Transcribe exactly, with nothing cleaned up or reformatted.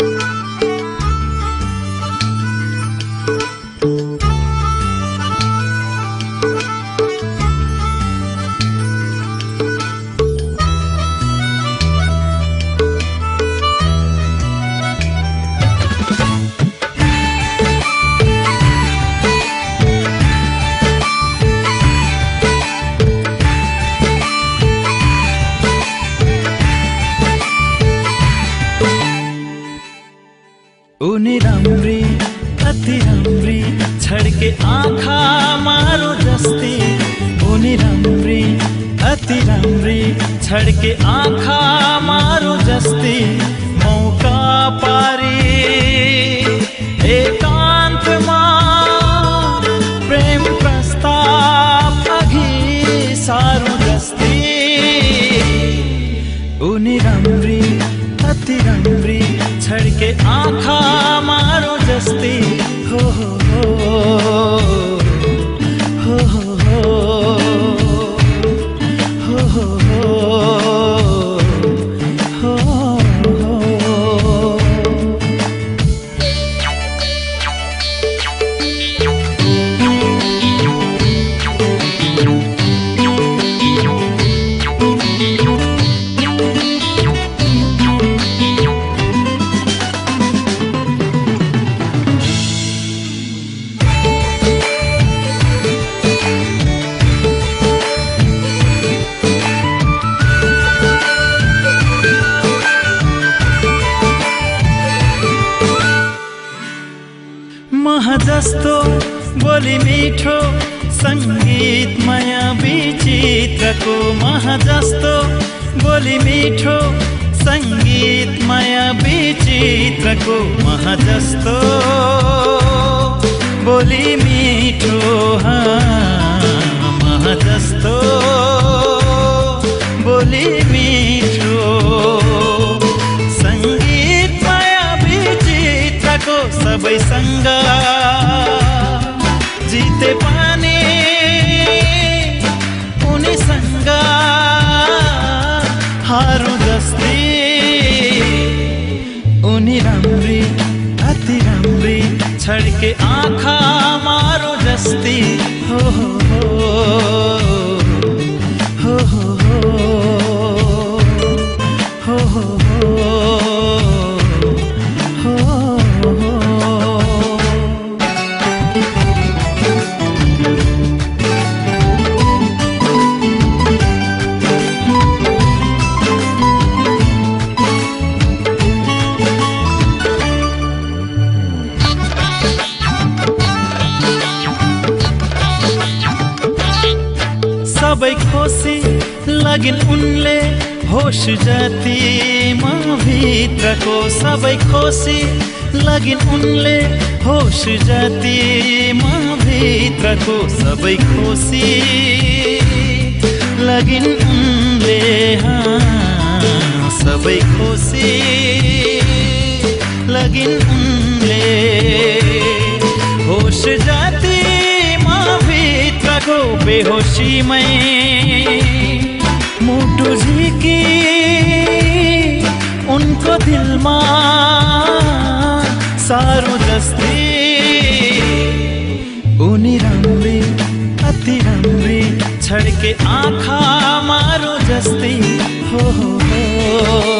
उनी राम्री अति राम्री छड्के आँखा मारो जस्ती उनी राम्री अति राम्री छड्के आँखा मारो जस्ती मौका पारी एकान्तमा प्रेम प्रस्ताव अघि सारो जस्ती उनी राम्री अति राम्री छड्के आँखा मारो जस्ती हो हो हो हो हो हो हो हो मह जस्तो बोली मिठो संगीतमय विचित्रको मह जस्तो बोली मिठो संगीतमय विचित्रको मह जस्तो बोली मिठो मह जस्तो बोली मिठो संगीतमय विचित्रको सबैसँग जिते पानी उनीसँग हारू जस्ती उनी राम्री अति राम्री छड्के आँखा मारो जस्ती हो हो हो हो हो हो हो सबै खुसी लगिन उनले होश जाति म भित्रको सबै खुसी लगिन उनले होश जाति म भित्रको सबै खुसी लगिन उनले सबै खुसी लगिन उनले होश जाति म भित्रको बेहोशीमै मुटु झिकी उनको दिलमा सारो जस्ती उनी राम्री अति राम्री छड्के आँखा मारो जस्ती हो हो हो